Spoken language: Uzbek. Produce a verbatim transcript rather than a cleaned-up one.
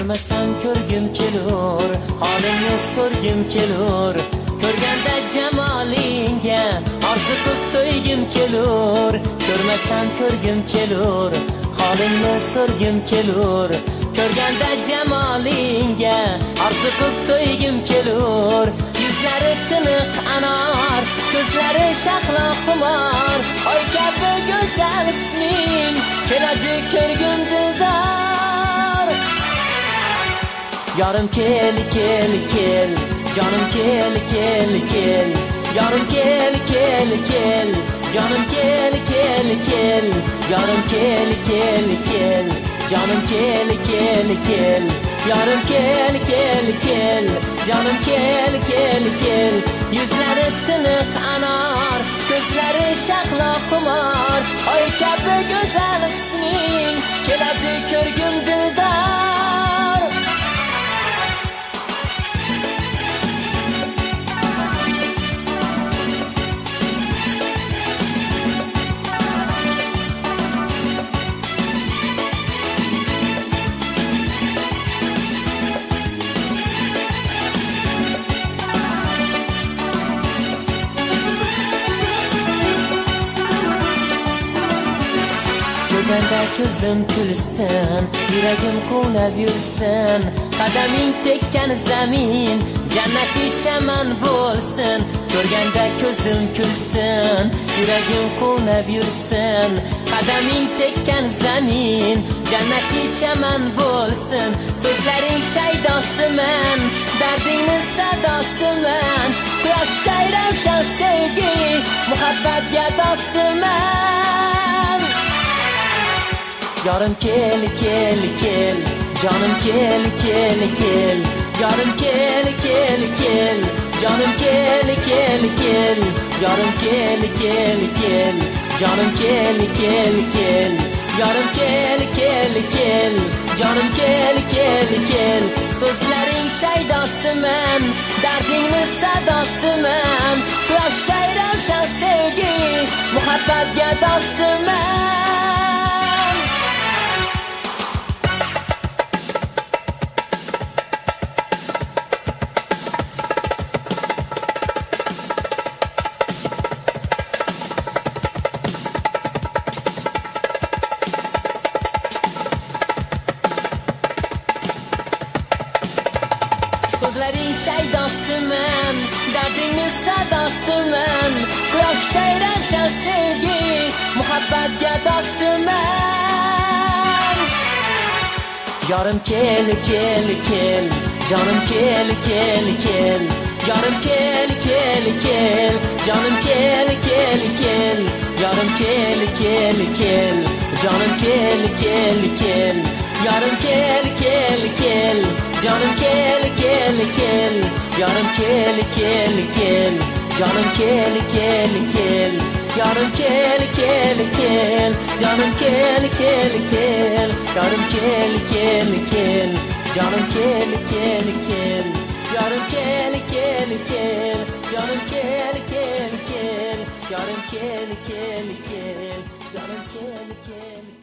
Ko'rmasam ko'rgim kelur, holingni so'rgim kelur. Ko'rganda jamolingga orzu qilib to'ygim kelur. Ko'rmasam ko'rgim kelur, holingni so'rgim kelur. Ko'rganda jamolingga orzu qilib to'ygim kelur. Yuzlari tiniq anor, ko'zlari shahlo xumor. Oy kabi go'zal husning keladi ko'rgim dildor. Yarim kel kel kel, canım kel kel kel. Yarim kel kel kel, canım kel kel kel. Yarim kel kel kel, canım kel kel kel. Yarim kel kel kel, canım kel kel kel. Yüzleri tınık anar, gözleri şahla kumar. Ay kabi güzel husning keladi ko'rgim dildor. Ko'rganda ko'zim kulsin, yuragim quvnab yursin. Qadaming tekkan zamin, jannati chaman bo'lsin. Ko'rganda ko'zim kulsin, yuragim quvnab yursin. Qadaming tekkan zamin, jannati chaman bo'lsin. So'zlaring shaydosiman, dardingni sadosiman. Quyoshday ravshan sevgi, muhabbat gadosiman. Yarim kel kel kel, canım kel kel kel. Yarim kel kel kel, canım kel kel kel. Yarim kel kel kel, canım kel kel kel. Yarim kel kel kel, canım kel kel kel. Sözlerin shaydosiman, dardingni sadosiman. Quyoshday ravshan sevgi, muhabbat gadosiman. Sözlerin shaydosiman, dardingni sadosiman. Quyoshday ravshan sevgi, muhabbat gadosiman. Yarim kel kel kel, canım kel kel kel. Yarim kel kel kel, canım kel kel kel. Yarim kel kel kel, canım kel kel kel. Yarim kel kel kel, canım kel kel kel. Yarim kel kel kel, canım kel kel kel. Yarim kel kel kel, canım kel kel kel. Yarim kel kel kel, canım kel kel kel. Yarim kel kel kel, canım kel kel kel. Yarim kel kel kel, canım kel kel kel.